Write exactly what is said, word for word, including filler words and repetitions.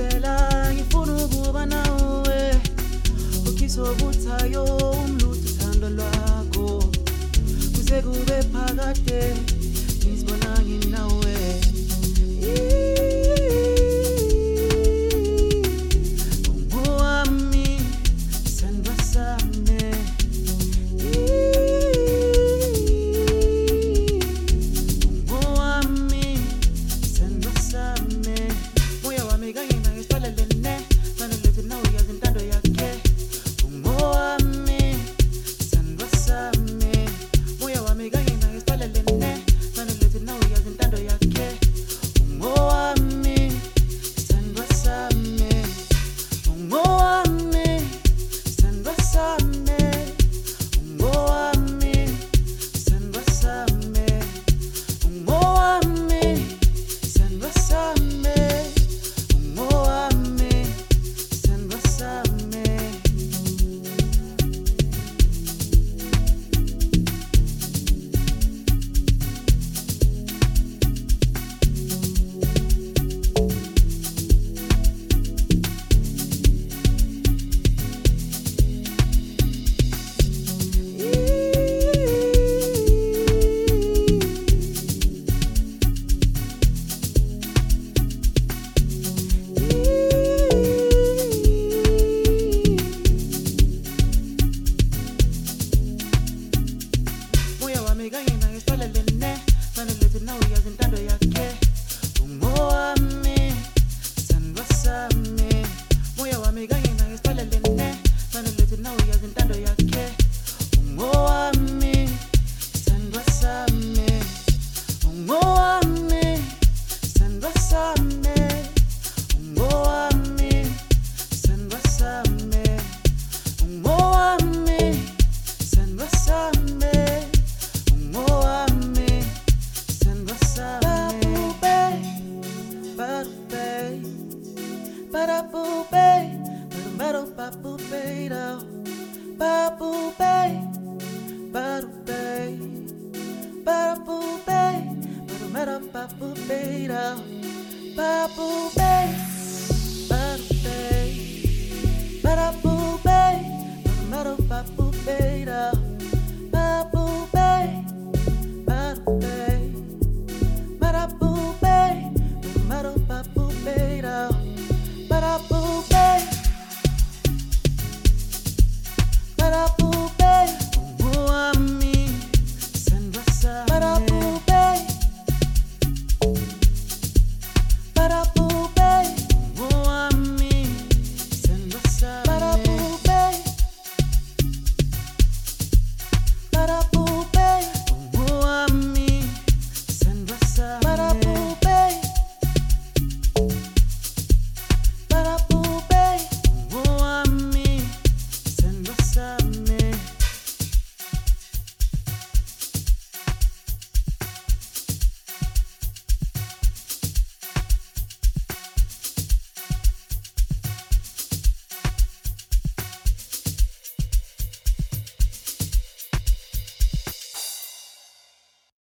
Stella ngifuna ukuba nawe ukisobuthayo umlutho uthando lwakho kuze kube phakade ngizibona nginawe Ungowami sandwa sami Ungowami sandwa sami moya wami kanye nangisipalelene sanelethi nawe yazi intando yakhe Ungowami sandwa sami moya wami kanye nangisipalelene sanelethi nawe yazi intando yakhe Ungowami sandwa sami Ungowami sandwa sami Ungowami sandwa sami Ungowami sandwa sami Ungowami sandwa sami moya wami kanye nangisipalelene sanelethi nawe yazi intando yakhe Ungowami sandwa sami moya wami kanye nangisipalelene sanelethi nawe yazi intando yakhe Ungowami sandwa sami Ungowami sandwa sami Ungowami sandwa sami Ungowami sandwa sami Ungowami sandwa sami Babu bay Baru babu bay Babu bay Baru bay Babu bay Baru babu bay Babu